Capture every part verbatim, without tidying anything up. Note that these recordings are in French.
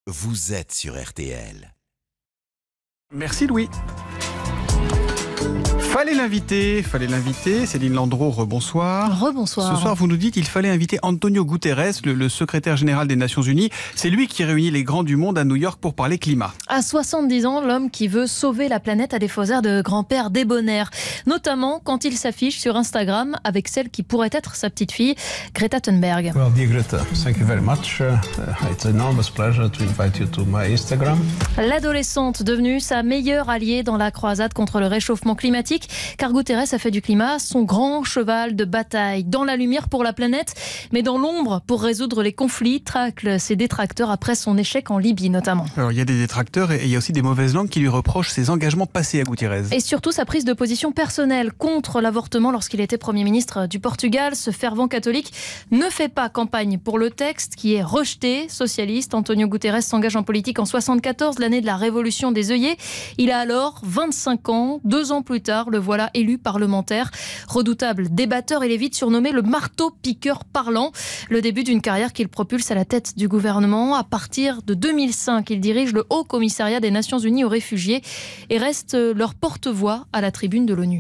vous êtes sur R T L. Merci Louis. Fallait l'inviter, fallait l'inviter. Céline Landreau, rebonsoir. Rebonsoir. Ce soir, vous nous dites qu'il fallait inviter Antonio Guterres, le, le secrétaire général des Nations Unies. C'est lui qui réunit les grands du monde à New York pour parler climat. À soixante-dix ans, l'homme qui veut sauver la planète a des faux airs de grand-père débonnaire. Notamment quand il s'affiche sur Instagram avec celle qui pourrait être sa petite fille, Greta Thunberg. Well, dear Greta, thank you very much. Uh, it's an enormous pleasure to invite you to my Instagram. L'adolescente devenue sa meilleure alliée dans la croisade contre le réchauffement climatique. Car Guterres a fait du climat son grand cheval de bataille. Dans la lumière pour la planète, mais dans l'ombre pour résoudre les conflits, tracle ses détracteurs après son échec en Libye notamment. Alors il y a des détracteurs et il y a aussi des mauvaises langues qui lui reprochent ses engagements passés à Guterres. Et surtout sa prise de position personnelle contre l'avortement lorsqu'il était Premier ministre du Portugal. Ce fervent catholique ne fait pas campagne pour le texte qui est rejeté. Socialiste, Antonio Guterres s'engage en politique en soixante-quatorze, l'année de la révolution des œillets. Il a alors vingt-cinq ans. Deux ans plus tard, le voilà élu parlementaire. Redoutable débatteur, il est vite surnommé le marteau-piqueur parlant. Le début d'une carrière qu'il propulse à la tête du gouvernement. À partir de deux mille cinq, il dirige le Haut Commissariat des Nations Unies aux réfugiés et reste leur porte-voix à la tribune de l'ONU.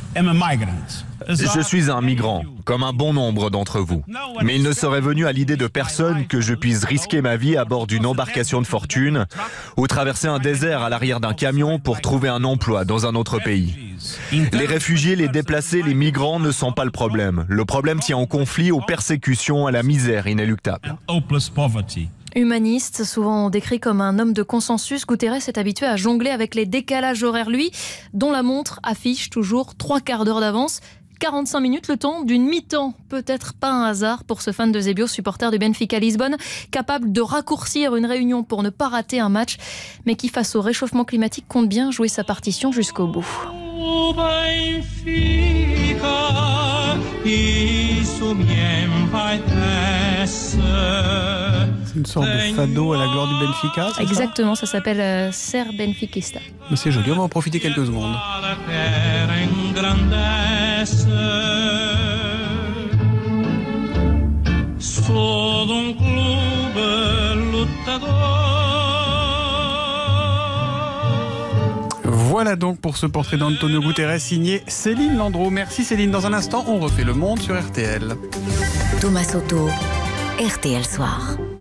Je suis un migrant, comme un bon nombre d'entre vous. Mais il ne serait venu à l'idée de personne que je puisse risquer ma vie à bord d'une embarcation de fortune ou traverser un désert à l'arrière d'un camion pour trouver un emploi dans un autre pays. Les réfugiés, les déplacés, les migrants ne sont pas le problème. Le problème tient au conflit, aux persécutions, à la misère inéluctable. Humaniste, souvent décrit comme un homme de consensus, Guterres est habitué à jongler avec les décalages horaires, lui, dont la montre affiche toujours trois quarts d'heure d'avance. quarante-cinq minutes, le temps d'une mi-temps. Peut-être pas un hasard pour ce fan de Zébio, supporter du Benfica Lisbonne, capable de raccourcir une réunion pour ne pas rater un match, mais qui, face au réchauffement climatique, compte bien jouer sa partition jusqu'au bout. C'est une sorte de fado à la gloire du Benfica, c'est Exactement, ça, ça s'appelle euh, Ser Benfiquista. Mais c'est joli, on va en profiter quelques secondes. Voilà donc pour ce portrait d'Antonio Guterres signé Céline Landreau. Merci Céline. Dans un instant, on refait le monde sur R T L. Thomas Soto, R T L Soir.